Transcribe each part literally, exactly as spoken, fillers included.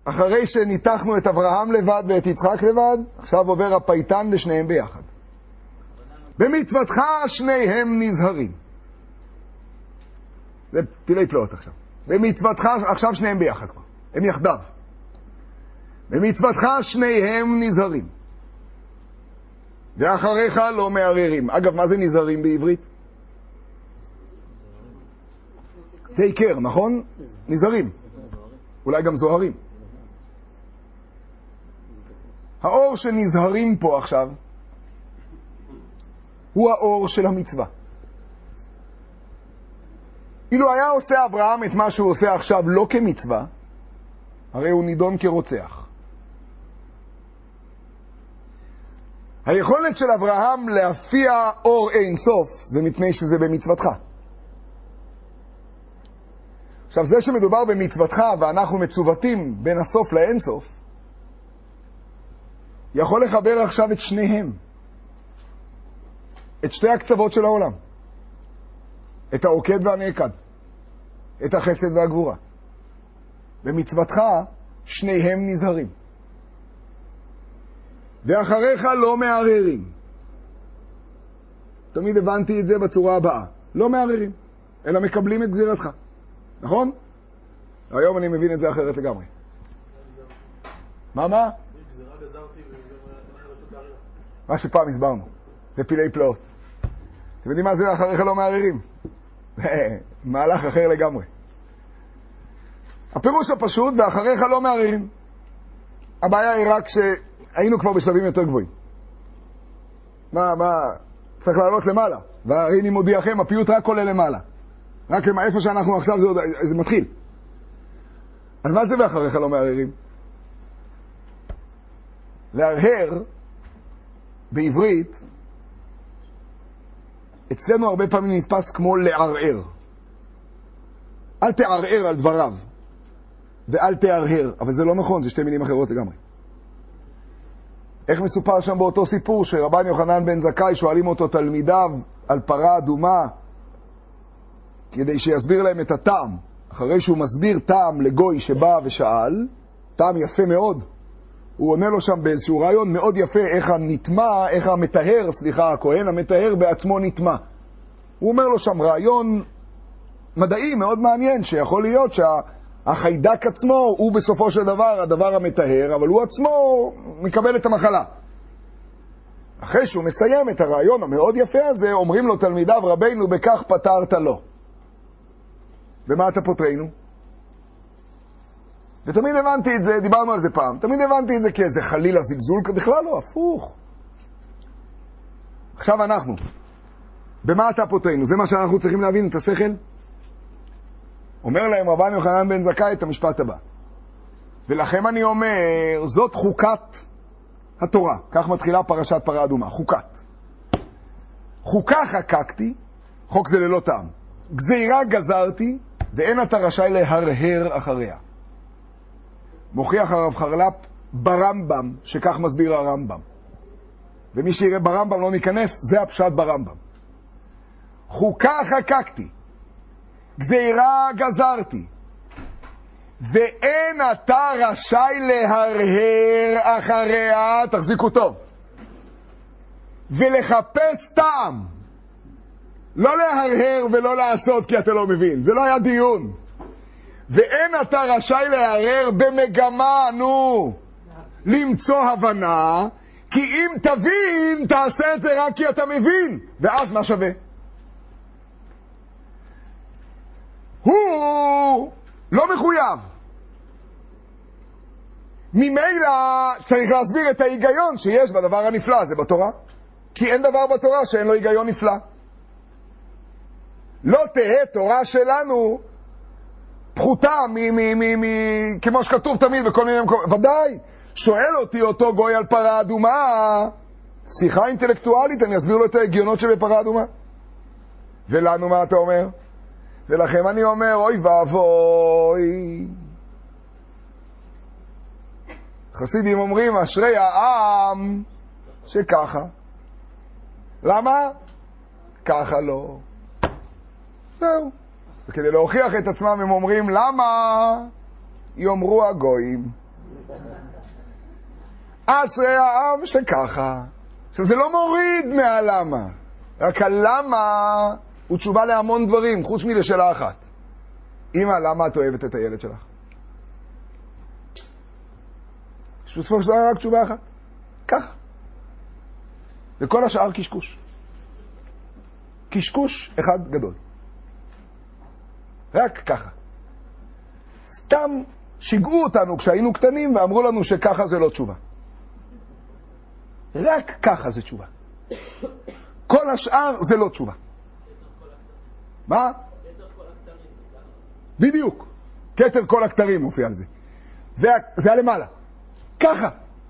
אחרי שניתחנו את אברהם לבד ואת יצחק לבד, עכשיו עובר הפייטן לשניהם ביחד. במצוותך שניהם נזהרים. זה פילי פלאות עכשיו. במצוותך, עכשיו שניהם ביחד כבר. הם יחדיו. במצוותך שניהם נזהרים. ואחריך לא מערערים. אגב, מה זה נזהרים בעברית? תיקר, נכון? נזהרים. אולי גם זוהרים. האור שנזהרים פה עכשיו הוא האור של המצווה. אילו היה עושה אברהם את מה שהוא עושה עכשיו לא כמצווה, הרי הוא נידון כרוצח. היכולת של אברהם להפיע אור אין סוף זה מפני שזה במצוותך. עכשיו, זה שמדובר במצוותך ואנחנו מצוותים בין הסוף לאין סוף, יכול לחבר עכשיו את שניהם, את שתי הקצוות של העולם, את העוקד והנעקד, את החסד והגבורה. במצוותך שניהם נזהרים, ואחריך לא מערערים. תמיד הבנתי את זה בצורה הבאה, לא מערערים, אלא מקבלים את גזירתך, נכון? היום אני מבין את זה אחרת לגמרי. מה מה? מה שפעם הסברנו, זה פילי פלאות. אתם יודעים מה זה אחריך לא מערערים? מהלך אחר לגמרי. הפירוש הפשוט, ואחריך לא מערערים. הבעיה היא רק שהיינו כבר בשלבים יותר גבוהים. מה, מה, צריך לעלות למעלה. והרי אני מודיעכם, הפיוט רק עולה למעלה. רק איפה שאנחנו עכשיו זה, זה מתחיל. אז מה זה ואחריך לא מערערים? להרהר בעברית אצלנו הרבה פעמים נתפס כמו לערער. אל תערער על דבריו ואל תערער, אבל זה לא נכון, זה שתי מילים אחרות לגמרי. איך מסופר שם באותו סיפור שרבן יוחנן בן זכאי שואלים אותו תלמידיו על פרה אדומה כדי שיסביר להם את הטעם. אחרי שהוא מסביר טעם לגוי שבא ושאל, טעם יפה מאוד, הוא עונה לו שם באיזשהו רעיון מאוד יפה איך הנטמע, איך המטהר, סליחה, הכהן המטהר בעצמו נטמע. הוא אומר לו שם רעיון מדעי מאוד מעניין, שיכול להיות שהחיידק עצמו הוא בסופו של דבר הדבר המטהר, אבל הוא עצמו מקבל את המחלה. אחרי שהוא מסיים את הרעיון המאוד יפה הזה, אומרים לו תלמידיו, רבינו, בכך פתרת לו. במה אתה פותרנו? ותמיד הבנתי את זה, דיברנו על זה פעם, תמיד הבנתי את זה כאיזה חלילה זלזול, בכלל לא, הפוך. עכשיו אנחנו, במה אתה פותרנו? זה מה שאנחנו צריכים להבין, את השכל? אומר להם רבן יוחנן בן זכאי את המשפט הבא. ולכם אני אומר, זאת חוקת התורה. כך מתחילה פרשת פרה אדומה, חוקת. חוקה חקקתי, חוק זה ללא טעם. גזירה גזרתי, ואין אתה רשאי להרהר אחריה. מוכיח הרב חרל"פ ברמב"ם, שכך מסביר הרמב"ם. ומי שיראה ברמב"ם לא ניכנס, זה הפשט ברמב"ם. חוקה חקקתי, גזירה גזרתי, ואין אתה רשאי להרהר אחריה, תחזיקו טוב, ולחפש טעם. לא להרהר ולא לעשות כי אתה לא מבין, זה לא היה דיון. ואין אתה רשאי להרהר במגמה, נו, למצוא הבנה, כי אם תבין, תעשה את זה רק כי אתה מבין, ואז מה שווה? הוא לא מחויב. ממילא צריך להסביר את ההיגיון שיש בדבר הנפלא הזה בתורה, כי אין דבר בתורה שאין לו היגיון נפלא. לא תהיה תורה שלנו פחותה מ- מ- מ- מ- כמו שכתוב תמיד בכל מיני מקומות. ודאי, שואל אותי אותו גוי על פרה אדומה, שיחה אינטלקטואלית, אני אסביר לו את ההגיונות שבפרה אדומה. ולנו מה אתה אומר? ולכם אני אומר, אוי ואבוי. חסידים אומרים, אשרי העם שככה. למה? ככה לא. זהו. וכדי להוכיח את עצמם הם אומרים, למה? יאמרו הגויים. אשרי העם שככה. עכשיו זה לא מוריד מהלמה, רק הלמה הוא תשובה להמון דברים, חוץ מלשאלה אחת. אמא, למה את אוהבת את הילד שלך? יש בסופו של דבר רק תשובה אחת. ככה. וכל השאר קשקוש. קשקוש אחד גדול. רק ככה. סתם שיגעו אותנו כשהיינו קטנים ואמרו לנו שככה זה לא תשובה. רק ככה זה תשובה. כל השאר זה לא תשובה. מה? בדיוק. כתר כל הכתרים מופיע על זה. זה, זה הלמעלה. ככה.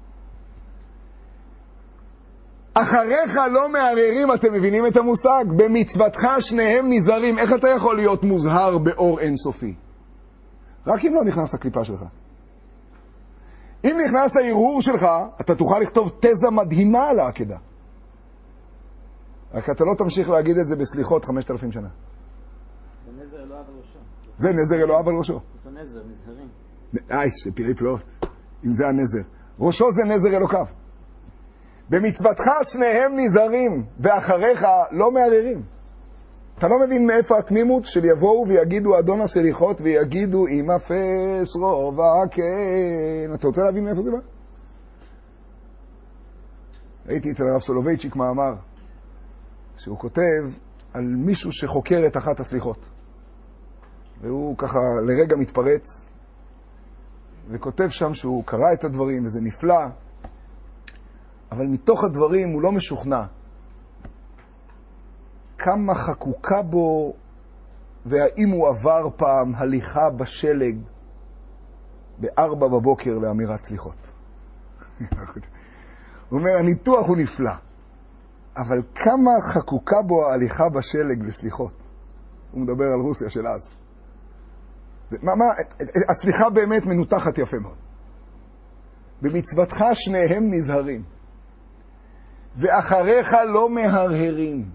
אחריך לא מערערים, אתם מבינים את המושג? במצוותך שניהם נזהרים. איך אתה יכול להיות מוזהר באור אינסופי? רק אם לא נכנס הקליפה שלך. אם נכנס הערעור שלך, אתה תוכל לכתוב תזה מדהימה על העקדה. רק אתה לא תמשיך להגיד את זה בסליחות חמשת אלפים שנה. זה נזר אלוהיו על ראשו. זה נזר אלוהיו על ראשו. זה נזר, נזהרים. איי, שפירי פלאות. אם זה הנזר. ראשו זה נזר אלוקיו. במצוותך שניהם נזהרים, ואחריך לא מערערים. אתה לא מבין מאיפה התמימות של יבואו ויגידו אדון הסליחות ויגידו אם אפס רובע כן. אתה רוצה להבין מאיפה זה בא? ראיתי אצל הרב סולובייצ'יק מאמר שהוא כותב על מישהו שחוקר את אחת הסליחות. והוא ככה לרגע מתפרץ וכותב שם שהוא קרא את הדברים וזה נפלא, אבל מתוך הדברים הוא לא משוכנע כמה חקוקה בו והאם הוא עבר פעם הליכה בשלג בארבע בבוקר לאמירת סליחות. הוא אומר, הניתוח הוא נפלא, אבל כמה חקוקה בו ההליכה בשלג לסליחות. הוא מדבר על רוסיה של אז. מה, מה, הסליחה באמת מנותחת יפה מאוד. במצוותך שניהם נזהרים, ואחריך לא מהרהרים.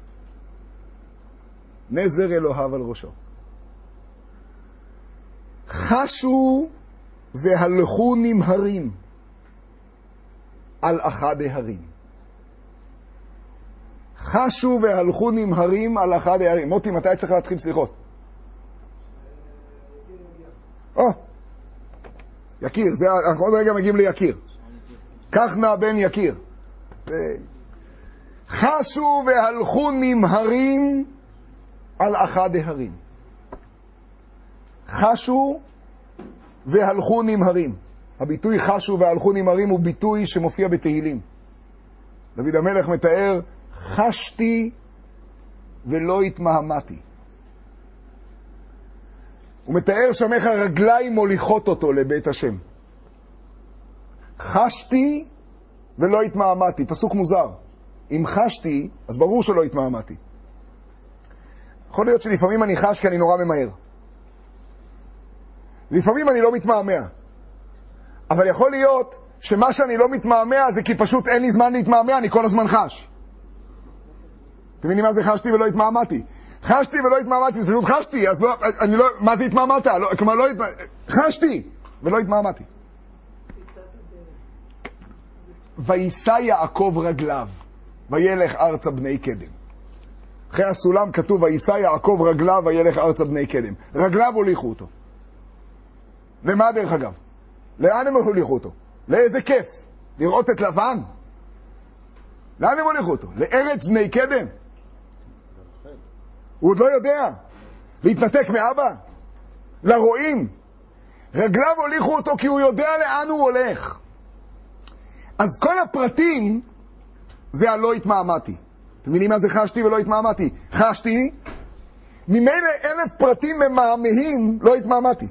נזר אלוהיו על ראשו. חשו והלכו נמהרים על אחד ההרים. חשו והלכו נמהרים על אחד ההרים. מוטי, מתי צריך להתחיל סליחות? או, יקיר, זה, אנחנו עוד רגע מגיעים ליקיר. כך נא בן יקיר. חשו והלכו נמהרים על אחד ההרים. חשו והלכו נמהרים. הביטוי חשו והלכו נמהרים הוא ביטוי שמופיע בתהילים. דוד המלך מתאר, חשתי ולא התמהמתי. הוא מתאר שם איך הרגליים מוליכות אותו לבית השם. חשתי ולא התמהמתי. פסוק מוזר. אם חשתי, אז ברור שלא התמהמתי. יכול להיות שלפעמים אני חש כי אני נורא ממהר. לפעמים אני לא מתמהמה. אבל יכול להיות שמה שאני לא מתמהמה זה כי פשוט אין לי זמן להתמהמה, אני כל הזמן חש. אתם מבינים מה זה חשתי ולא התמהמתי? חשתי ולא התמהמתי, זה פשוט חשתי, אז לא, אני לא, מה זה התמהמת? לא, כלומר לא התמהמתי, חשתי ולא התמהמתי. וישא יעקב רגליו, וילך ארצה בני קדם. אחרי הסולם כתוב, וישא יעקב רגליו, וילך ארצה בני קדם. רגליו הוליכו אותו. למה דרך אגב? לאן הם הוליכו אותו? לאיזה כיף? לראות את לבן? לאן הם הוליכו אותו? לארץ בני קדם? הוא עוד לא יודע. להתנתק מאבא? לרועים? רגליו הוליכו אותו כי הוא יודע לאן הוא הולך. אז כל הפרטים זה הלא התמהמתי. אתם מבינים מה זה חשתי ולא התמהמתי? חשתי, ממילא אלף פרטים ממהמהים לא התמהמתי.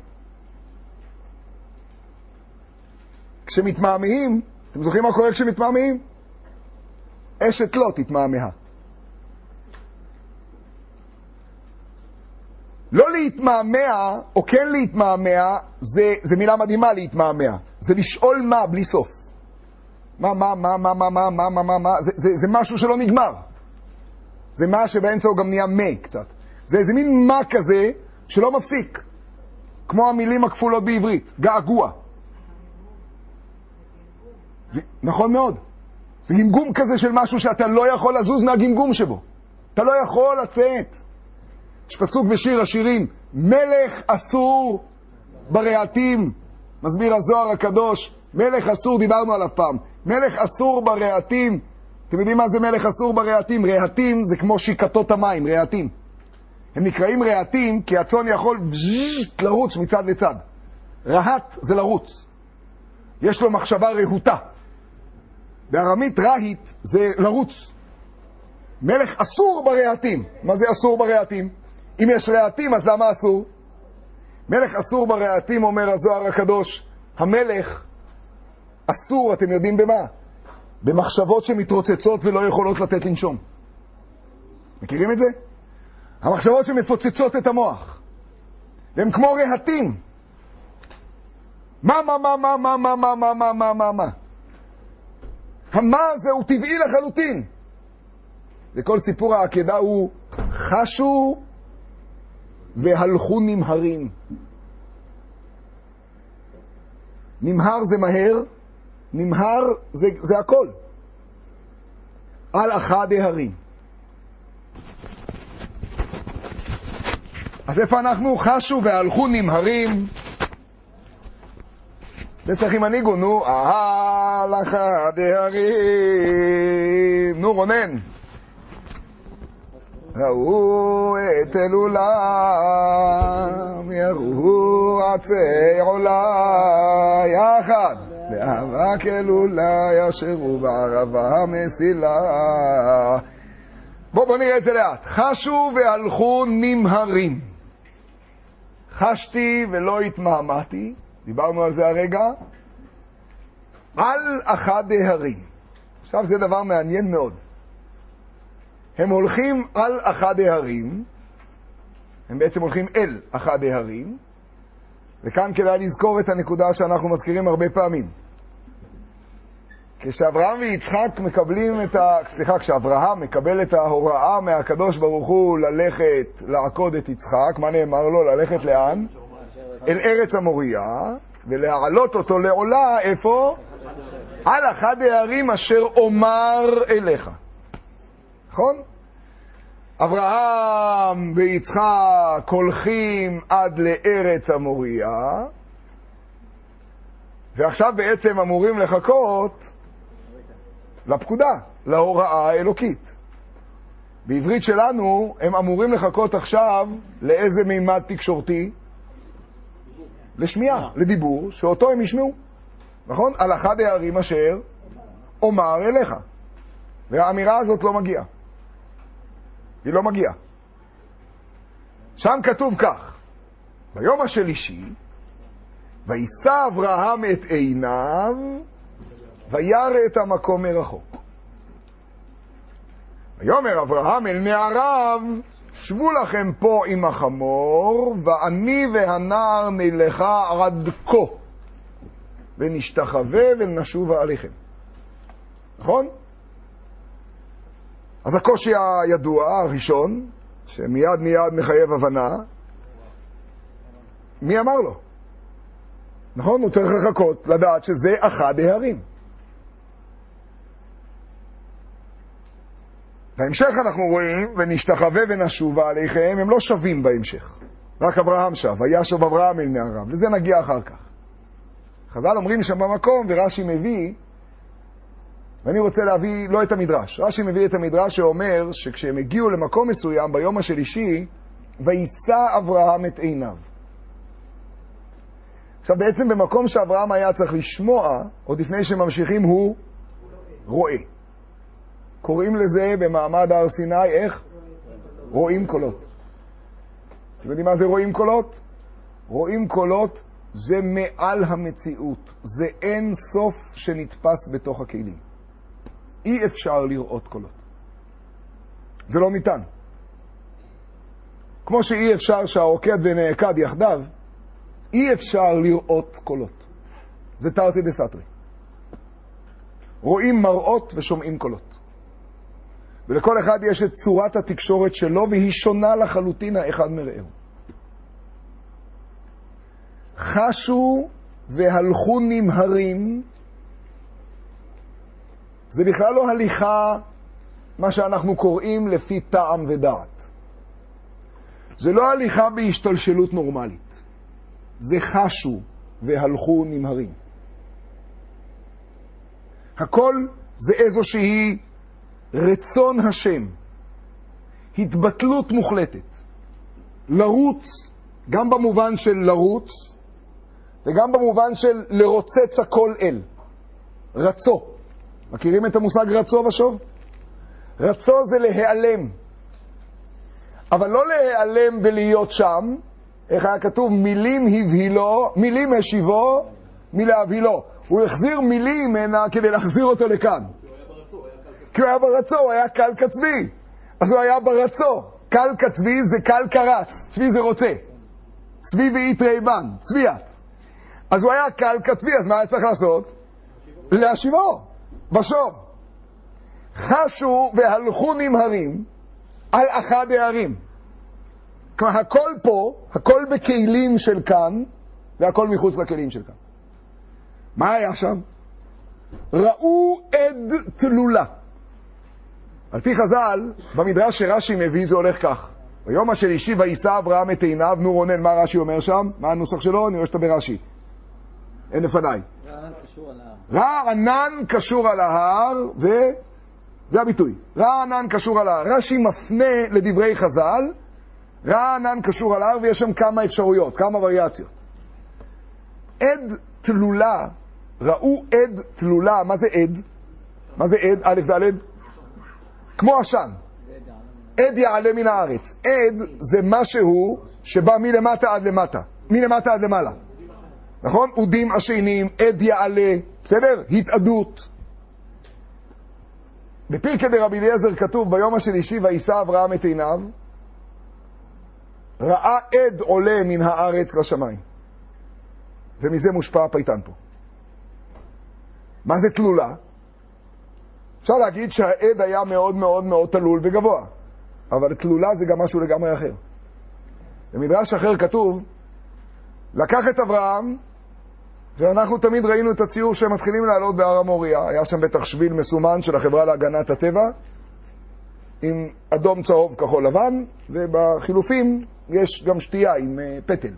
כשמתמהמהים, אתם זוכרים מה קורה כשמתמהמהים? אשת לא תתמהמה. לא להתמהמה, או כן להתמהמה, זה, זה מילה מדהימה להתמהמה. זה לשאול מה, בלי סוף. מה, מה, מה, מה, מה, מה, מה, מה, מה, מה, זה, זה, זה משהו שלא נגמר. זה מה שבאמצע הוא גם נהיה מה קצת. זה איזה מין מה כזה שלא מפסיק. כמו המילים הכפולות בעברית, געגוע. זה, נכון מאוד. זה גמגום כזה של משהו שאתה לא יכול לזוז מהגמגום שבו. אתה לא יכול לצאת. יש פסוק בשיר השירים, מלך אסור ברעתים. מסביר הזוהר הקדוש, מלך אסור, דיברנו עליו פעם. מלך אסור ברעתים. אתם יודעים מה זה מלך אסור ברעתים? רעתים זה כמו שיקתות המים, רעתים. הם נקראים רעתים כי הצאן יכול בזז, לרוץ מצד לצד. רהט זה לרוץ. יש לו מחשבה רהוטה. בארמית רהיט זה לרוץ. מלך אסור ברעתים. מה זה אסור ברעתים? אם יש רעתים אז למה אסור? מלך אסור ברעתים, אומר הזוהר הקדוש, המלך אסור, אתם יודעים במה? במחשבות שמתרוצצות ולא יכולות לתת לנשום. מכירים את זה? המחשבות שמפוצצות את המוח. הם כמו רהטים. מה, מה, מה, מה, מה, מה, מה, מה, מה, מה, מה, מה? המה הזה הוא טבעי לחלוטין. וכל סיפור העקדה הוא חשו והלכו נמהרים. נמהר זה מהר, נמהר זה, זה הכל. על אחד ההרים. אז איפה אנחנו? חשו והלכו נמהרים. זה צריך עם הניגון, נו, על אחד ההרים. נו, רונן. ראו את אלולם, יראו עצי עולה יחד, באבק אלולה ישרו בערבה מסילה. בואו בוא נראה את זה לאט. חשו והלכו נמהרים. חשתי ולא התמהמהתי, דיברנו על זה הרגע, על אחד ההרים. עכשיו זה דבר מעניין מאוד. הם הולכים על אחד ההרים, הם בעצם הולכים אל אחד ההרים, וכאן כדאי לזכור את הנקודה שאנחנו מזכירים הרבה פעמים. כשאברהם ויצחק מקבלים את ה... סליחה, כשאברהם מקבל את ההוראה מהקדוש ברוך הוא ללכת לעקוד את יצחק, מה נאמר לו? ללכת לאן? אל ארץ המוריה, ולהעלות אותו לעולה, איפה? על אחד ההרים אשר אומר אליך. נכון? אברהם ויצחק הולכים עד לארץ המוריה, ועכשיו בעצם אמורים לחכות לפקודה, להוראה האלוקית. בעברית שלנו הם אמורים לחכות עכשיו לאיזה מימד תקשורתי? לשמיעה, לדיבור, שאותו הם ישמעו. נכון? על אחד הערים אשר אומר אליך. והאמירה הזאת לא מגיעה. היא לא מגיעה. שם כתוב כך, ביום השלישי, וישא אברהם את עיניו, וירא את המקום מרחוק. ויאמר אברהם אל נעריו, שבו לכם פה עם החמור, ואני והנער נלכה עד כה, ונשתחווה ונשובה עליכם. נכון? אז הקושי הידוע, הראשון, שמיד מיד מחייב הבנה, מי אמר לו? נכון? הוא צריך לחכות, לדעת שזה אחד ההרים. בהמשך אנחנו רואים, ונשתחווה ונשובה עליכם, הם לא שווים בהמשך. רק אברהם שב, וישב אברהם אל נעריו. לזה נגיע אחר כך. חז"ל אומרים שם במקום, ורש"י מביא, ואני רוצה להביא לא את המדרש. רש"י מביא את המדרש שאומר שכשהם הגיעו למקום מסוים ביום השלישי, וישא אברהם את עיניו. עכשיו בעצם במקום שאברהם היה צריך לשמוע, עוד לפני שממשיכים הוא רואה. קוראים לזה במעמד הר סיני, איך? רואים קולות. אתם יודעים מה זה רואים קולות? רואים קולות זה מעל המציאות. זה אין סוף שנתפס בתוך הכלים. אי אפשר לראות קולות. זה לא ניתן. כמו שאי אפשר שהעוקד ונעקד יחדיו, אי אפשר לראות קולות. זה תרתי דסתרי. רואים מראות ושומעים קולות. ולכל אחד יש את צורת התקשורת שלו, והיא שונה לחלוטין האחד מרעהו. חשו והלכו נמהרים זה בכלל לא הליכה, מה שאנחנו קוראים לפי טעם ודעת. זה לא הליכה בהשתלשלות נורמלית. זה חשו והלכו נמהרים. הכל זה איזושהי רצון השם. התבטלות מוחלטת. לרוץ, גם במובן של לרוץ, וגם במובן של לרוצץ הכל אל. רצו. מכירים את המושג רצו ושוב? רצו זה להיעלם. אבל לא להיעלם ולהיות שם. איך היה כתוב? מילים הבהילו, מילים השיבו, מלהבהילו. הוא החזיר מילים הנה כדי להחזיר אותו לכאן. כי הוא היה ברצו, הוא היה קל כצבי. אז הוא היה ברצו. קל כצבי זה קל קרץ. צבי זה רוצה. צבי ואית רייבן. צביעת. אז הוא היה קל כצבי, אז מה היה צריך לעשות? להשיבו. ושוב. חשו והלכו נמהרים על אחד הערים. כלומר, הכל פה, הכל בכלים של כאן, והכל מחוץ לכלים של כאן. מה היה שם? ראו עד תלולה. על פי חז"ל, במדרש שרש"י מביא זה הולך כך. ביום השלישי ויישא אברהם את עיניו, נו רונן, מה רש"י אומר שם? מה הנוסח שלו? אני רואה שאתה ברש"י. אין לפניי. רענן קשור על ההר. רענן קשור על ההר, וזה הביטוי. רענן קשור על ההר. רש"י מפנה לדברי חז"ל, רענן קשור על ההר, ויש שם כמה אפשרויות, כמה וריאציות. עד תלולה, ראו עד תלולה, מה זה עד? מה זה עד? א' ד'? כמו עשן. עד יעלה מן הארץ. עד זה משהו שבא מלמטה עד למטה, מלמטה עד למעלה. נכון? עודים עשנים, עד יעלה, בסדר? התעדות. בפרקי דרבי אליעזר כתוב ביום השלישי ויישא אברהם את עיניו, ראה עד עולה מן הארץ לשמיים. ומזה מושפע הפייטן פה. מה זה תלולה? אפשר להגיד שהעד היה מאוד מאוד מאוד תלול וגבוה, אבל תלולה זה גם משהו לגמרי אחר. במדרש אחר כתוב, לקח את אברהם, ואנחנו תמיד ראינו את הציור שהם מתחילים לעלות בהר המוריה. היה שם בטח שביל מסומן של החברה להגנת הטבע, עם אדום, צהוב, כחול לבן, ובחילופים יש גם שתייה עם פטל.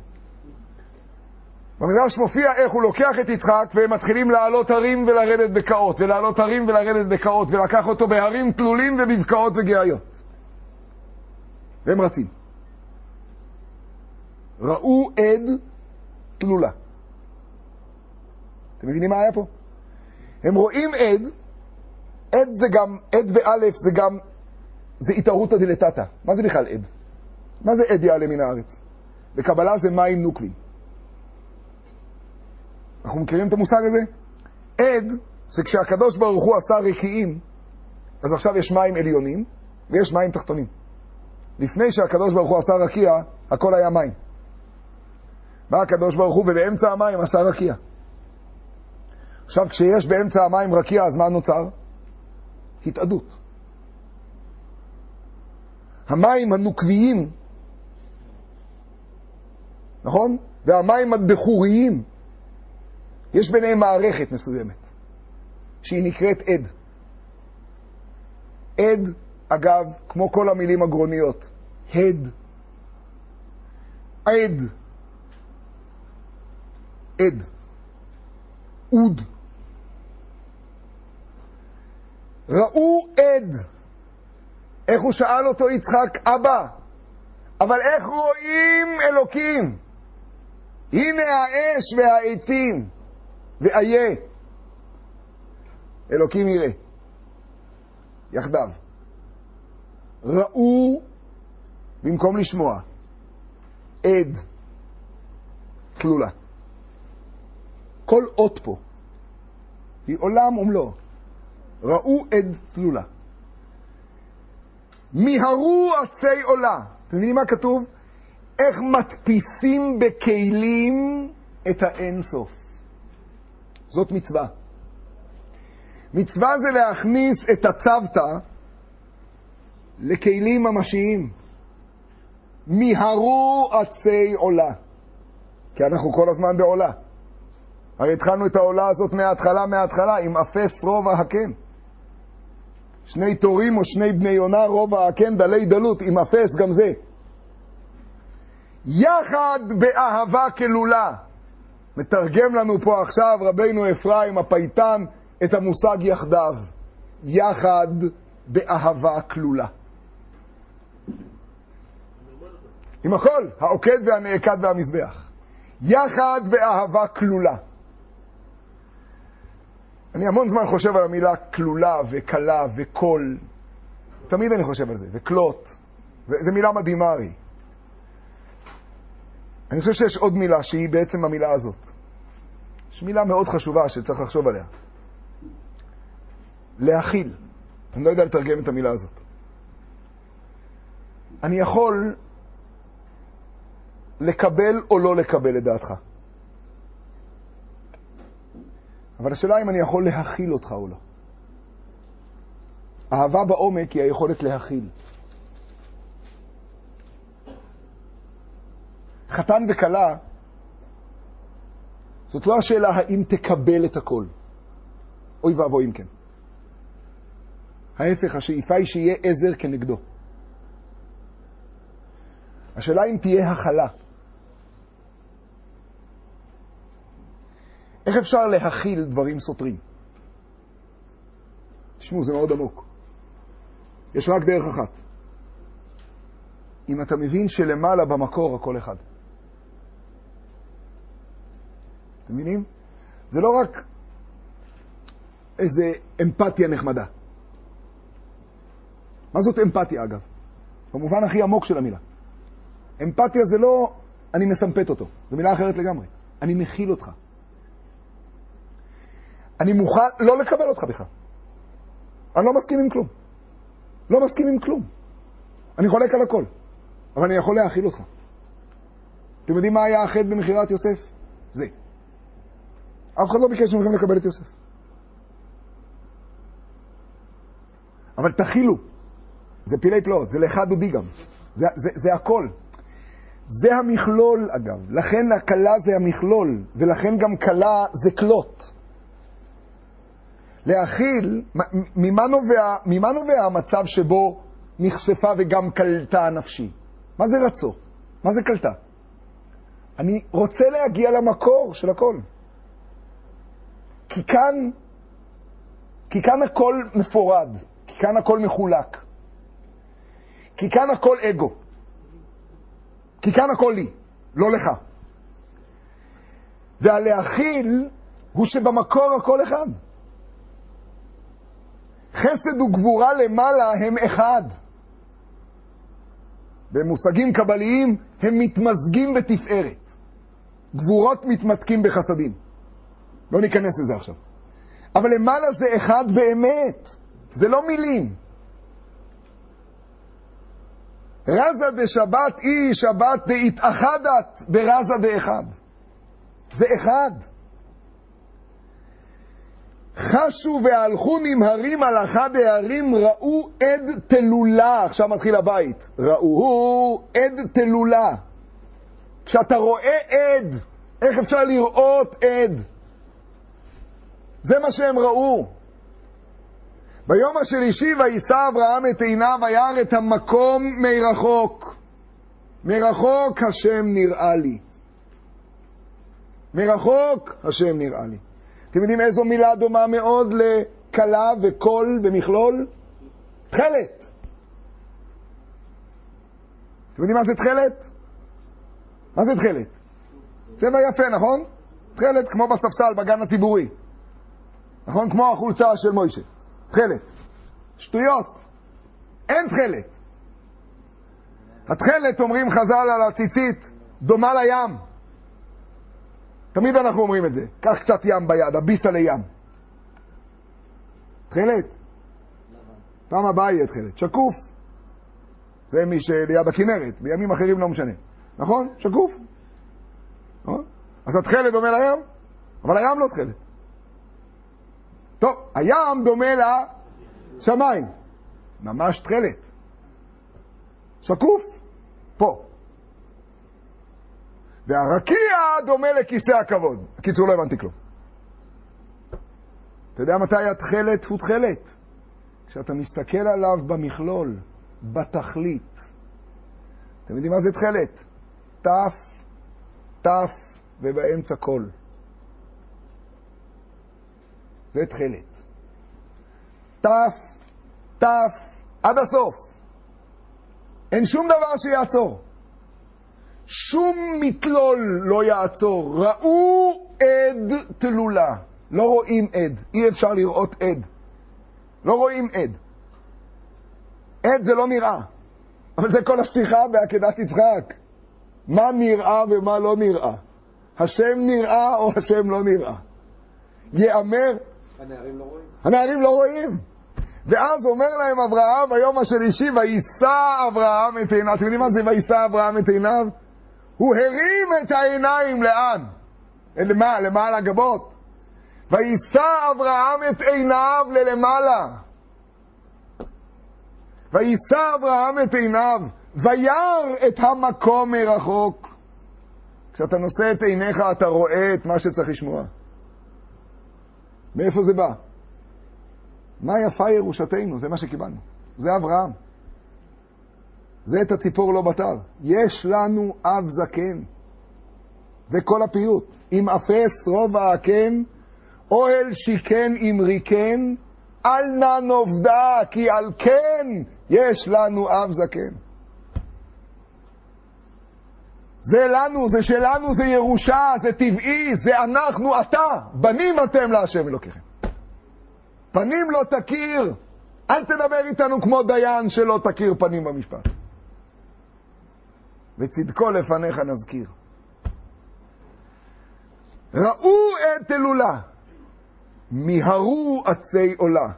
במדרש מופיע איך הוא לוקח את יצחק, והם מתחילים לעלות הרים ולרדת בקעות, ולעלות הרים ולרדת בקעות, ולקח אותו בהרים תלולים ובבקעות וגאיות. והם רצים. ראו עד תלולה. אתם מבינים מה היה פה? הם רואים עד, עד זה גם, עד באלף זה גם, זה התערותא דלתתא. מה זה בכלל עד? מה זה עד יעלה מן הארץ? בקבלה זה מים נוקבים. אנחנו מכירים את המושג הזה? עד זה כשהקדוש ברוך הוא עשה רקיעים, אז עכשיו יש מים עליונים ויש מים תחתונים. לפני שהקדוש ברוך הוא עשה רקיע, הכל היה מים. בא הקדוש ברוך הוא ובאמצע המים עשה רקיע. עכשיו כשיש באמצע המים רקיע, אז מה נוצר? התעדות. המים הנוקביים, נכון? והמים הדחוריים, יש ביניהם מערכת מסוימת, שהיא נקראת עד. עד, אגב, כמו כל המילים הגרוניות, הד, עד, עד, עוד. ראו עד. איך הוא שאל אותו יצחק? אבא, אבל איך רואים אלוקים? הנה האש והעצים ואיה. אלוקים יראה יחדיו. ראו במקום לשמוע. עד תלולה. כל אות פה היא עולם ומלואו. ראו עד תלולה. מיהרו עצי עולה. אתם מבינים מה כתוב? איך מדפיסים בכלים את האינסוף. זאת מצווה. מצווה זה להכניס את הצוותא לכלים ממשיים. מיהרו עצי עולה. כי אנחנו כל הזמן בעולה. הרי התחלנו את העולה הזאת מההתחלה, מההתחלה, עם אפס רובע הקן. שני תורים או שני בני יונה, רובע, כן, דלי דלות, עם אפס גם זה. יחד באהבה כלולה. מתרגם לנו פה עכשיו רבינו אפרים הפייטן את המושג יחדיו. יחד באהבה כלולה. עם הכל, העוקד והנעקד והמזבח. יחד באהבה כלולה. אני המון זמן חושב על המילה כלולה וקלה וקול. תמיד אני חושב על זה, וקלות. זו מילה מדהימה הרי. אני חושב שיש עוד מילה שהיא בעצם המילה הזאת. יש מילה מאוד חשובה שצריך לחשוב עליה. להכיל. אני לא יודע לתרגם את המילה הזאת. אני יכול לקבל או לא לקבל את דעתך. אבל השאלה אם אני יכול להכיל אותך או לא. אהבה בעומק היא היכולת להכיל. חתן וקלה, זאת לא השאלה האם תקבל את הכל. אוי ואבוי אם כן. ההפך, השאיפה היא שיהיה עזר כנגדו. השאלה אם תהיה הכלה. איך אפשר להכיל דברים סותרים? תשמעו, זה מאוד עמוק. יש רק דרך אחת. אם אתה מבין שלמעלה במקור הכל אחד. אתם מבינים? זה לא רק איזה אמפתיה נחמדה. מה זאת אמפתיה אגב? במובן הכי עמוק של המילה. אמפתיה זה לא אני מסמפת אותו. זו מילה אחרת לגמרי. אני מכיל אותך. אני מוכן לא לקבל אותך בכלל. אני לא מסכים עם כלום. לא מסכים עם כלום. אני חולק על הכל. אבל אני יכול להכיל אותך. אתם יודעים מה היה החטא במכירת יוסף? זה. אף אחד לא ביקש מכם לקבל את יוסף. אבל תכילו. זה פילי פלאות. זה לאחד דודי גם. זה, זה, זה הכל. זה המכלול אגב. לכן הקלה זה המכלול. ולכן גם קלה זה כלות. להכיל, ממה נובע, ממה נובע המצב שבו נחשפה וגם קלטה נפשי? מה זה רצו? מה זה קלטה? אני רוצה להגיע למקור של הכל. כי כאן, כי כאן הכל מפורד. כי כאן הכל מחולק. כי כאן הכל אגו. כי כאן הכל לי, לא לך. והלהכיל הוא שבמקור הכל אחד. חסד וגבורה למעלה הם אחד. במושגים קבליים הם מתמזגים בתפארת. גבורות מתמתקים בחסדים. לא ניכנס לזה עכשיו. אבל למעלה זה אחד באמת. זה לא מילים. רזה דשבת אי שבת דהתאחדת ברזה דאחד. זה אחד. חשו והלכו נמהרים על אחד הערים, ראו עד תלולה. עכשיו מתחיל הבית. ראו עד תלולה. כשאתה רואה עד, איך אפשר לראות עד? זה מה שהם ראו. ביום השלישי וישא אברהם את עיניו וירא את המקום מרחוק. מרחוק השם נראה לי. מרחוק השם נראה לי. אתם יודעים איזו מילה דומה מאוד לקלה וקול במכלול? תחלת. אתם יודעים מה זה תחלת? מה זה תחלת? צבע יפה, נכון? תחלת כמו בספסל בגן הציבורי. נכון? כמו החולצה של מוישה. תחלת. שטויות. אין תחלת. התחלת, אומרים חז"ל על הציצית, דומה לים. תמיד אנחנו אומרים את זה. קח קצת ים ביד, הביסה לים. תחלת. פעם הבאה יהיה תחלת. שקוף. זה מי שליד הכנרת. בימים אחרים לא משנה. נכון? שקוף. נכון? אז התחלת דומה לים, אבל הים לא תחלת. טוב, הים דומה לשמיים. ממש תחלת. שקוף. פה. והרקיע דומה לכיסא הכבוד. בקיצור, לא הבנתי כלום. אתה יודע מתי התחלת הוא תחלת? כשאתה מסתכל עליו במכלול, בתכלית. אתם יודעים מה זה תחלת? תף, תף ובאמצע קול. זה תחלת. תף, תף, עד הסוף. אין שום דבר שיעצור. שום מתלול לא יעצור. ראו עד תלולה. לא רואים עד. אי אפשר לראות עד. לא רואים עד. עד זה לא נראה. אבל זה כל השיחה בעקדת יצחק. מה נראה ומה לא נראה. השם נראה או השם לא נראה. יאמר. הנערים לא רואים. הנערים לא רואים. ואז אומר להם אברהם ביום השלישי, וישא אברהם את עיניו. אתם יודעים מה זה וישא אברהם את עיניו? הוא הרים את העיניים לאן? למה? למעלה הגבות. וישא אברהם את עיניו ללמעלה. וישא אברהם את עיניו, וירא את המקום מרחוק. כשאתה נושא את עיניך אתה רואה את מה שצריך לשמוע. מאיפה זה בא? מה יפה ירושתנו? זה מה שקיבלנו. זה אברהם. זה את הציפור לא בטר. יש לנו אב זקן. זה כל הפיוט. אם אפס רובע הקן, אוהל שיקן עם ריקן, אל נא נובדה, כי על כן יש לנו אב זקן. זה לנו, זה שלנו, זה ירושה, זה טבעי, זה אנחנו, אתה. בנים אתם להשם אלוקיכם. פנים לא תכיר. אל תדבר איתנו כמו דיין שלא תכיר פנים במשפט. וצדקו לפניך נזכיר. ראו את אלולה. מיהרו עצי עולה.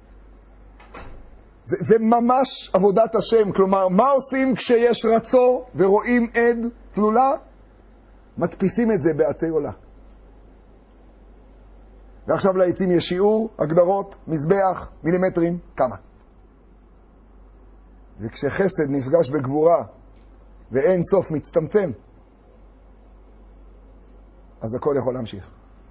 זה, זה ממש עבודת השם. כלומר, מה עושים כשיש רצו ורואים עד תלולה? מדפיסים את זה בעצי עולה. ועכשיו לעצים יש שיעור, הגדרות, מזבח, מילימטרים, כמה. וכשחסד נפגש בגבורה ואין סוף מצטמצם, אז הכל יכול להמשיך.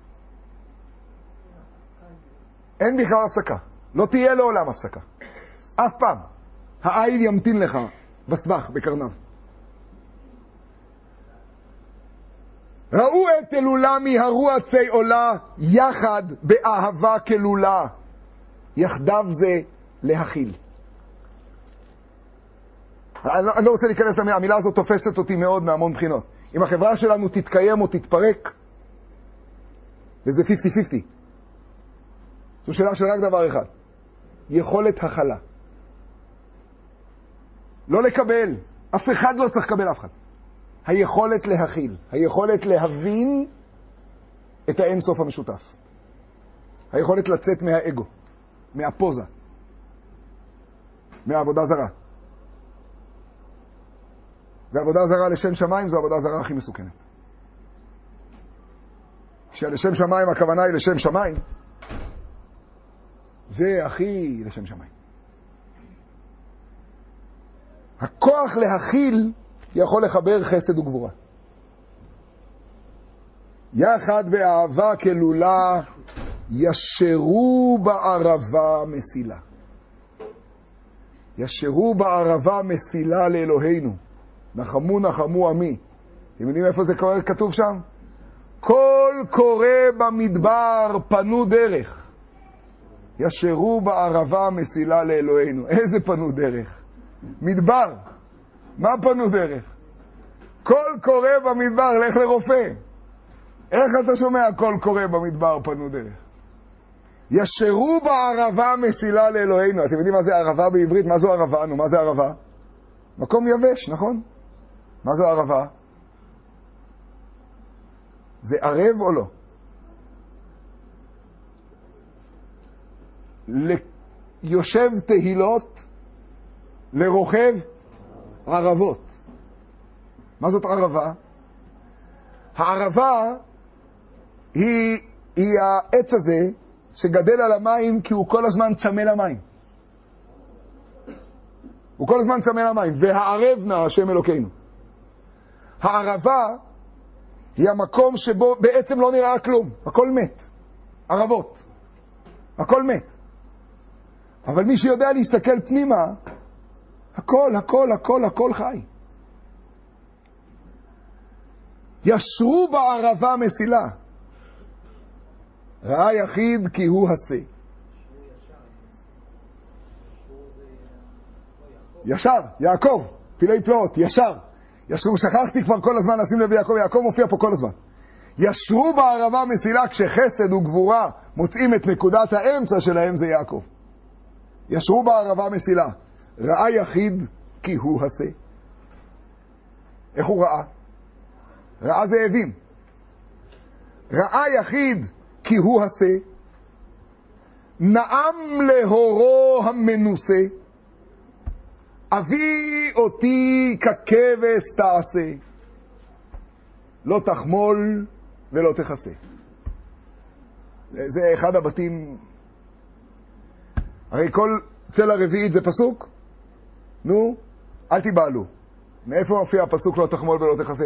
אין בכלל הפסקה. לא תהיה לעולם הפסקה. אף פעם. העיל ימתין לך בסבך, בקרניו. ראו את אלולה מיהרו עצי עולה יחד באהבה כלולה. יחדיו זה להכיל. אני לא, אני לא רוצה להיכנס למילה. המילה הזאת תופסת אותי מאוד מהמון בחינות. אם החברה שלנו תתקיים או תתפרק, וזה חמישים חמישים. זו שאלה של רק דבר אחד. יכולת הכלה. לא לקבל. אף אחד לא צריך לקבל אף אחד. היכולת להכיל. היכולת להבין את האין סוף המשותף. היכולת לצאת מהאגו. מהפוזה. מהעבודה זרה. ועבודה זרה לשם שמיים זו העבודה זרה הכי מסוכנת. כשלשם שמיים הכוונה היא לשם שמיים, זה הכי לשם שמיים. הכוח להכיל יכול לחבר חסד וגבורה. יחד באהבה כלולה ישרו בערבה מסילה. ישרו בערבה מסילה לאלוהינו. נחמו נחמו עמי. אתם יודעים איפה זה כתוב שם? כל קורא במדבר פנו דרך. ישרו בערבה מסילה לאלוהינו. איזה פנו דרך? מדבר. מה פנו דרך? כל קורא במדבר, לך לרופא. איך אתה שומע כל קורא במדבר פנו דרך? ישרו בערבה מסילה לאלוהינו. אתם יודעים מה זה ערבה בעברית? מה זו ערבה? נו, מה זה ערבה? מקום יבש, נכון? מה זו ערבה? זה ערב או לא? ליושב תהילות, לרוכב ערבות. מה זאת ערבה? הערבה היא, היא העץ הזה שגדל על המים כי הוא כל הזמן צמא למים. הוא כל הזמן צמא למים. והערב נא השם אלוקינו. הערבה היא המקום שבו בעצם לא נראה כלום. הכל מת. ערבות. הכל מת. אבל מי שיודע להסתכל פנימה, הכל, הכל, הכל, הכל חי. ישרו בערבה מסילה. ראה יחיד כי הוא עשה. ישר, יעקב, פילי פלאות, ישר. ישרו, שכחתי כבר כל הזמן, נשים לב יעקב, יעקב מופיע פה כל הזמן. ישרו בערבה מסילה, כשחסד וגבורה מוצאים את נקודת האמצע שלהם, זה יעקב. ישרו בערבה מסילה. ראה יחיד כי הוא עשה. איך הוא ראה? ראה זאבים. ראה יחיד כי הוא עשה. נעם להורו המנוסה. אבי אותי ככבש תעשה. לא תחמול ולא תכסה. זה אחד הבתים. הרי כל צלע רביעית זה פסוק. נו, אל תיבעלו. מאיפה מופיע הפסוק לא תחמול ולא תכסה?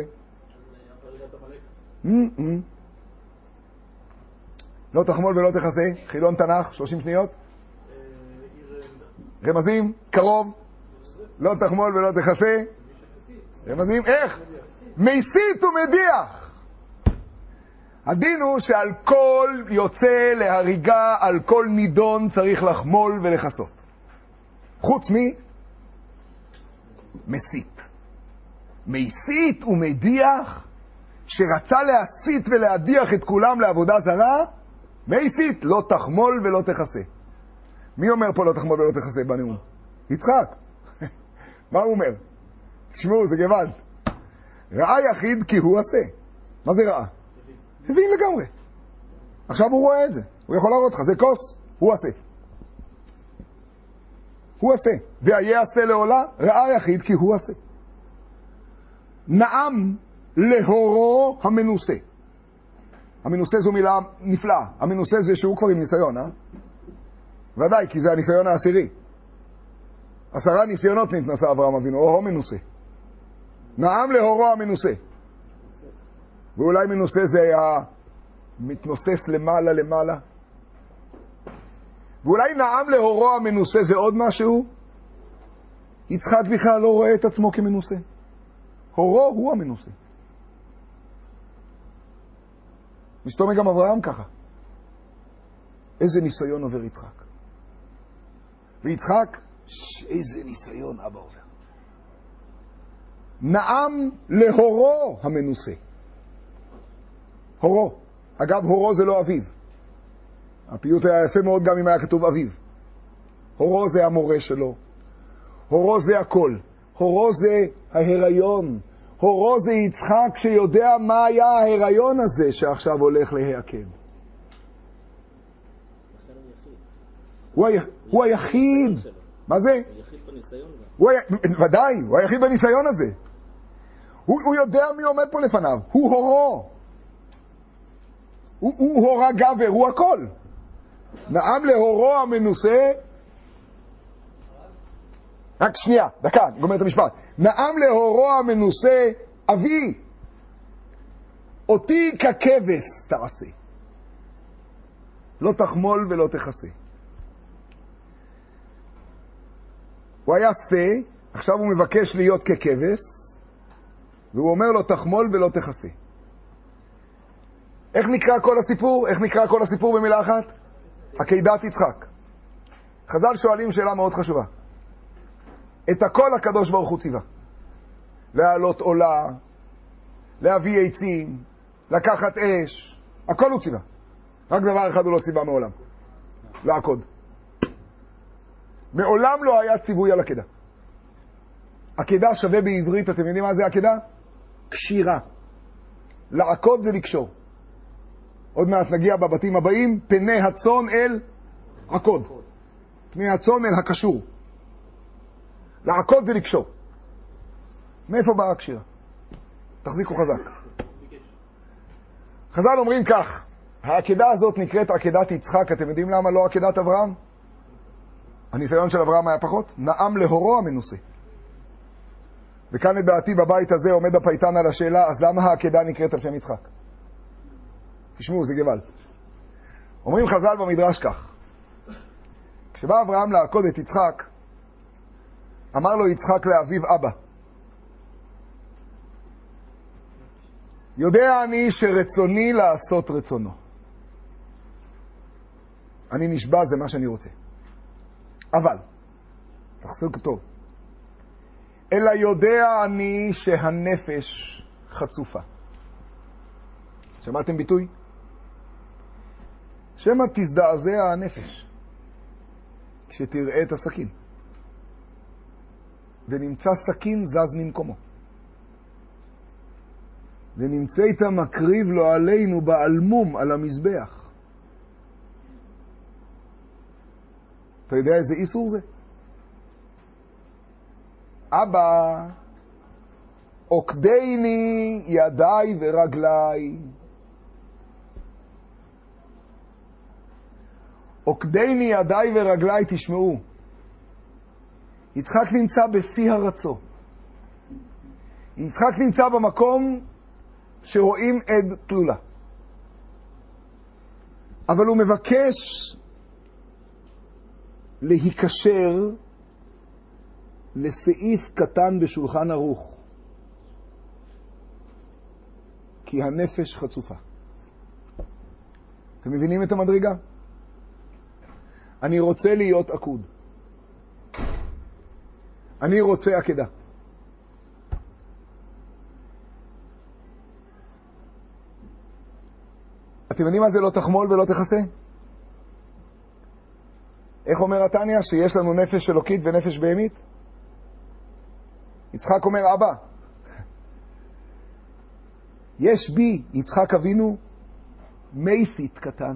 לא תחמול ולא תכסה. חידון תנ"ך, שלושים שניות. רמזים, קרוב. לא תחמול ולא תכסה. רמזים, איך? מסית ומדיח. הדין הוא שעל כל יוצא להריגה, על כל נידון צריך לחמול ולכסות. חוץ מי? מסית. מסית ומדיח, שרצה להסית ולהדיח את כולם לעבודה זרה, מסית, לא תחמול ולא תכסה. מי אומר פה לא תחמול ולא תכסה בנאום? יצחק. מה הוא אומר? תשמעו, זה גוואלד. ראה יחיד כי הוא עשה. מה זה ראה? הבין לגמרי. עכשיו הוא רואה את זה. הוא יכול להראות לך, זה כוס, הוא עשה. הוא עשה. והיה עשה לעולה, ראה יחיד כי הוא עשה. נעם להורו המנוסה. המנוסה זו מילה נפלאה. המנוסה זה שהוא כבר עם ניסיון, אה? ודאי, כי זה הניסיון העשירי. עשרה ניסיונות נתנסה אברהם אבינו, אורו מנוסה. נעם להורו המנוסה. ואולי מנוסה זה היה מתנוסס למעלה למעלה. ואולי נעם להורו המנוסה זה עוד משהו. יצחק בכלל לא רואה את עצמו כמנוסה. הורו הוא המנוסה. מסתובב גם אברהם ככה. איזה ניסיון עובר יצחק. ויצחק, איזה ניסיון אבא עובר. נעם להורו המנוסה. הורו. אגב, הורו זה לא אביו. הפיוט היה יפה מאוד גם אם היה כתוב אביו. הורו זה המורה שלו. הורו זה הכל. הורו זה ההיריון. הורו זה יצחק שיודע מה היה ההיריון הזה שעכשיו הולך להיעקד. הוא, ה... הוא היחיד. מה זה? הוא היחיד בניסיון. הוא ה... ודאי, הוא היחיד בניסיון הזה. הוא, הוא יודע מי עומד פה לפניו. הוא הורו. הוא, הוא הורה גבר, הוא הכל. נעם להורו המנוסה. רק שנייה, דקה, גומר את המשפט. נעם להורו המנוסה, אבי, אותי ככבש תעשה. לא תחמול ולא תכסה. הוא היה שא, עכשיו הוא מבקש להיות ככבש, והוא אומר לו תחמול ולא תכסה. איך נקרא כל הסיפור? איך נקרא כל הסיפור במילה אחת? עקדת יצחק. חז"ל שואלים שאלה מאוד חשובה. את הכל הקדוש ברוך הוא ציווה. להעלות עולה, להביא עצים, לקחת אש, הכל הוא ציווה. רק דבר אחד הוא לא ציווה מעולם. לעקוד. מעולם לא היה ציווי על עקדה. עקדה שווה בעברית, אתם יודעים מה זה עקדה? קשירה. לעקוד זה לקשור. עוד מעט נגיע בבתים הבאים, פני הצאן אל עקוד. פני הצאן אל הקשור. לעקוד זה לקשור. מאיפה באה הקשירה? תחזיקו חזק. חז"ל אומרים כך, העקדה הזאת נקראת עקדת יצחק, אתם יודעים למה לא עקדת אברהם? הניסיון של אברהם היה פחות. נעם להורו המנוסה. וכאן לדעתי בבית הזה עומד הפייטן על השאלה, אז למה העקדה נקראת על שם יצחק? תשמעו, זה גבל. אומרים חז"ל במדרש כך, כשבא אברהם לעקוד את יצחק, אמר לו יצחק לאביו אבא, יודע אני שרצוני לעשות רצונו. אני נשבע, זה מה שאני רוצה. אבל, תחזוק טוב, אלא יודע אני שהנפש חצופה. שמעתם ביטוי? שמה תזדעזע הנפש כשתראה את הסכין. ונמצא סכין זז ממקומו. ונמצא איתה מקריב לו עלינו בעלמום על המזבח. אתה יודע איזה איסור זה? אבא, עוקדני ידיי ורגליי. עוקדני ידיי ורגליי, תשמעו. יצחק נמצא בשיא הרצו. יצחק נמצא במקום שרואים עד תלולה. אבל הוא מבקש להיקשר לסעיף קטן בשולחן ערוך. כי הנפש חצופה. אתם מבינים את המדרגה? אני רוצה להיות עקוד. אני רוצה עקדה. אתם יודעים מה זה לא תחמול ולא תכסה? איך אומר התניא? שיש לנו נפש אלוקית ונפש בהמית? יצחק אומר, אבא, יש בי, יצחק אבינו, מייסית קטן.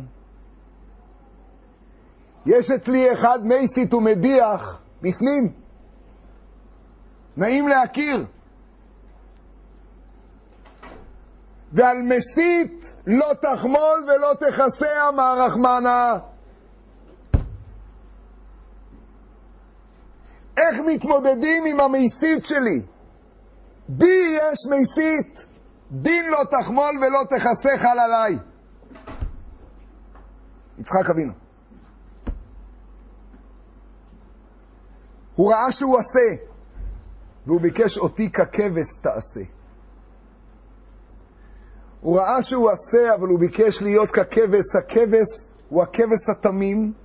יש אצלי אחד מייסית ומדיח בפנים. נעים להכיר. ועל מסית לא תחמול ולא תכסה, אמר רחמנה. איך מתמודדים עם המסית שלי? בי יש מסית, דין לא תחמול ולא תכסה חל עליי. יצחק אבינו. הוא ראה שהוא עשה, והוא ביקש אותי ככבש תעשה. הוא ראה שהוא עשה, אבל הוא ביקש להיות ככבש. הכבש הוא הכבש התמים,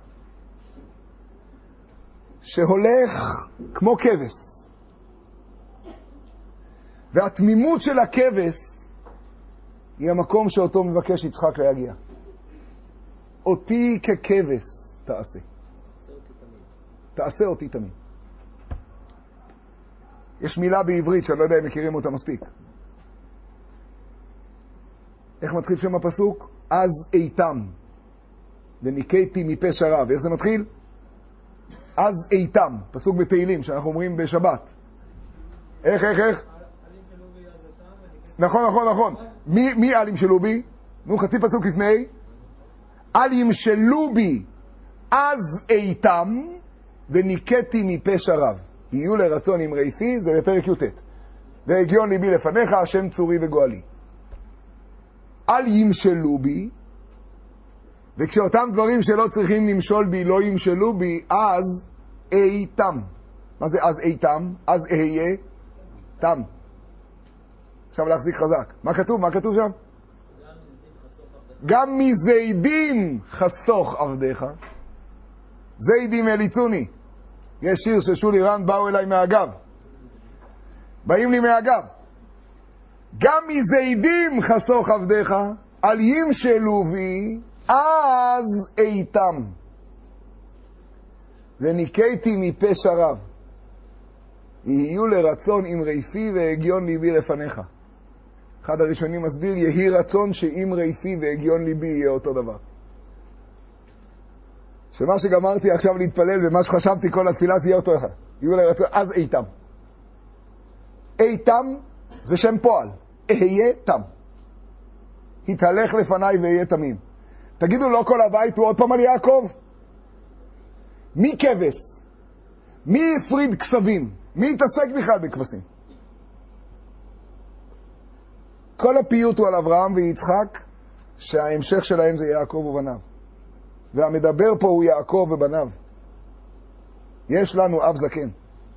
שהולך כמו כבש. והתמימות של הכבש היא המקום שאותו מבקש יצחק להגיע. אותי ככבש תעשה. תעשה אותי תמים. יש מילה בעברית שאני לא יודע אם מכירים אותה מספיק. איך מתחיל שם הפסוק? אז איתם וניקייתי מפה שרב. איך זה מתחיל? אז איתם. פסוק בתהילים שאנחנו אומרים בשבת. איך, איך, איך? נכון, נכון, נכון. מי, מי אל ימשלו בי? נו, חצי פסוק לפני. אל ימשלו בי אז איתם וניקייתי מפה שרב. יהיו לרצון עם רייפי, זה בפרק י"ט. והגיון ליבי לפניך, השם צורי וגואלי. אל ימשלו בי, וכשאותם דברים שלא צריכים למשול בי לא ימשלו בי, אז איתם. מה זה אז איתם? אז אהיה תם. עכשיו להחזיק חזק. מה כתוב? מה כתוב שם? גם מזידים חסוך עבדיך. זידים אליצוני. יש שיר ששולי רן באו אליי מהגב. באים לי מהגב. גם מזידים חסוך עבדיך, על ימשלו בי, אז איתם. וניקייתי מפה שרב. יהיו לרצון עם רייפי והגיון ליבי לפניך. אחד הראשונים מסביר, יהי רצון שעם רייפי והגיון ליבי יהיה אותו דבר. שמה שגמרתי עכשיו להתפלל ומה שחשבתי כל התפילה זה יהיה אותו אחד. יהיו לרצון, אז איתם. איתם זה שם פועל. אהיה תם. התהלך לפניי ואהיה תמים. תגידו, לא כל הבית הוא עוד פעם על יעקב? מי כבש? מי הפריד כסבים? מי התעסק בכלל בכבשים? כל הפיוט הוא על אברהם ויצחק, שההמשך שלהם זה יעקב ובניו. והמדבר פה הוא יעקב ובניו. יש לנו אב זקן.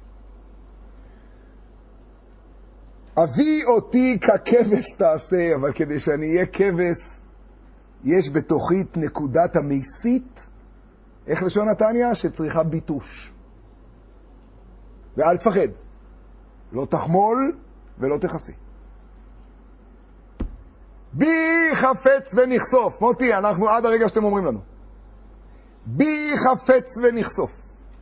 אבי אותי ככבש תעשה, אבל כדי שאני אהיה כבש, יש בתוכי את נקודת המסית, איך לשון נתניה? שצריכה ביטוש. ואל תפחד, לא תחמול ולא תחסי. בי חפץ ונחשוף. מוטי, אנחנו עד הרגע שאתם אומרים לנו. בי חפץ ונחשוף.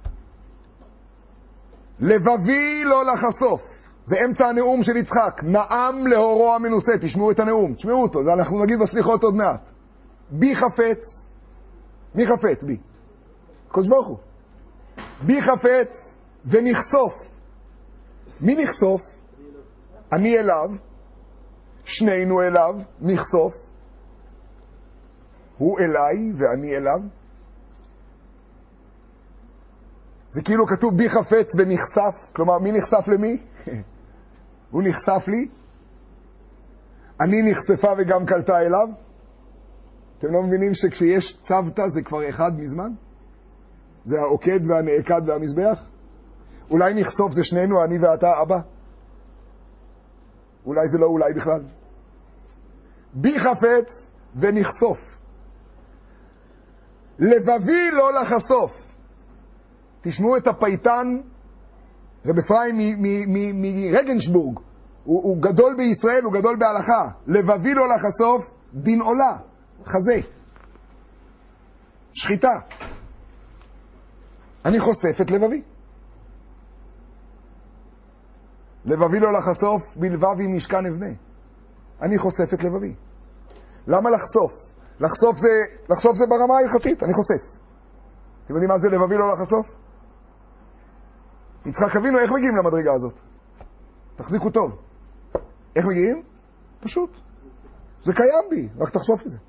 לבבי לא לחשוף. זה אמצע הנאום של יצחק. נעם להורו המנוסה. תשמעו את הנאום, תשמעו אותו. זה אנחנו נגיד בסליחות עוד מעט. בי חפץ. מי חפץ? בי. קדוש ברוך הוא. בי חפץ ונחשוף. מי נחשוף? אני אליו. שנינו אליו. נחשוף. הוא אליי ואני אליו. זה כאילו כתוב בי חפץ ונחשף. כלומר, מי נחשף למי? הוא נחשף לי. אני נחשפה וגם קלטה אליו. אתם לא מבינים שכשיש צוותא זה כבר אחד מזמן? זה העוקד והנעקד והמזבח? אולי נחשוף זה שנינו, אני ואתה, אבא? אולי זה לא אולי בכלל. בי חפץ ונחשוף. לבבי לא לחשוף. תשמעו את הפייטן, רב אפרים מרגנשבורג. הוא, הוא גדול בישראל, הוא גדול בהלכה. לבבי לא לחשוף, דין עולה, חזה. שחיטה. אני חושף את לבבי. לבבי לא לחשוף, בלבבי משכן אבנה. אני חושף את לבבי. למה לחשוף? לחשוף זה, לחשוף זה ברמה ההלכתית, אני חושף. אתם יודעים מה זה לבבי לא לחשוף? יצחק אבינו, איך מגיעים למדרגה הזאת? תחזיקו טוב. איך מגיעים? פשוט. זה קיים בי, רק תחשוף את זה.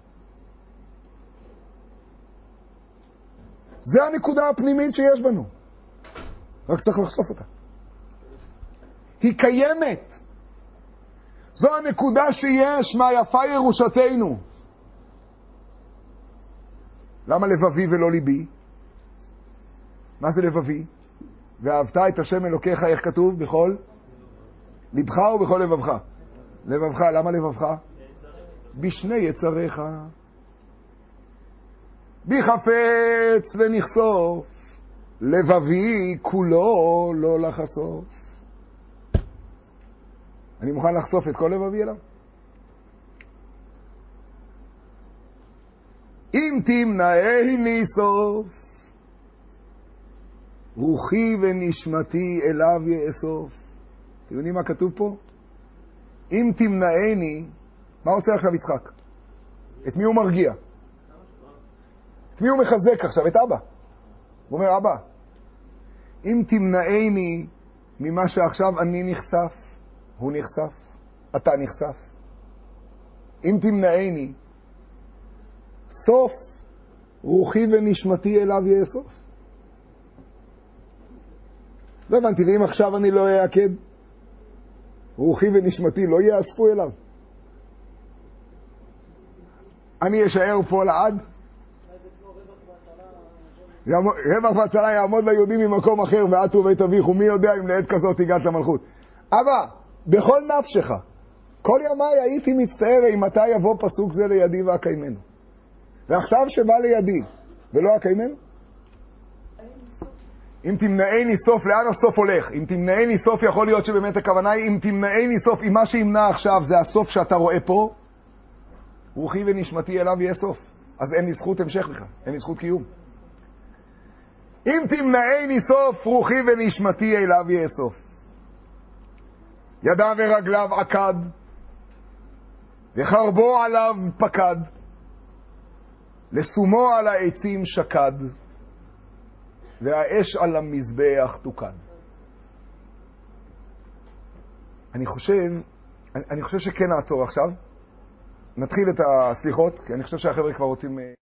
זה הנקודה הפנימית שיש בנו. רק צריך לחשוף אותה. היא קיימת. זו הנקודה שיש, מה יפה ירושתנו. למה לבבי ולא ליבי? מה זה לבבי? ואהבת את השם אלוקיך, איך כתוב? בכל לבך ובכל לבבך. לבבך, למה לבבך? בשני יצריך. בי חפץ ונחשוף, לבבי כולו לא לחשוף. אני מוכן לחשוף את כל לבבי אליו. אם תמנעני סוף, רוחי ונשמתי אליו יאסוף. אתם יודעים מה כתוב פה? אם תמנעני, מה עושה עכשיו יצחק? את מי הוא מרגיע? את מי הוא מחזק עכשיו? את אבא. הוא אומר, אבא, אם תמנעני ממה שעכשיו אני נחשף, הוא נחשף, אתה נחשף. אם תמנעני, סוף רוחי ונשמתי אליו יאסוף. לא הבנתי, ואם עכשיו אני לא אעקד, רוחי ונשמתי לא יאספו אליו. אני אשאר פה לעד. רווח והצלה יעמוד ליהודים ממקום אחר, ועתו ובית אביך, ומי יודע אם לעת כזאת הגעת למלכות. אבא, בכל נפשך, כל ימי הייתי מצטער אם מתי יבוא פסוק זה לידי והקיימנו. ועכשיו שבא לידי ולא הקיימנו? אם תמנעני סוף, לאן הסוף הולך? אם תמנעני סוף, יכול להיות שבאמת הכוונה היא, אם תמנעני סוף, אם מה שימנע עכשיו זה הסוף שאתה רואה פה, רוחי ונשמתי אליו יהיה סוף. אז אין לי זכות המשך לך, אין לי זכות קיום. אם תמנעני סוף, רוחי ונשמתי אליו יהיה סוף. ידיו ורגליו עקד, וחרבו עליו פקד, לסומו על העצים שקד, והאש על המזבח תוקד. אני חושב, אני, אני חושב שכן נעצור עכשיו. נתחיל את הסליחות, כי אני חושב שהחבר'ה כבר רוצים...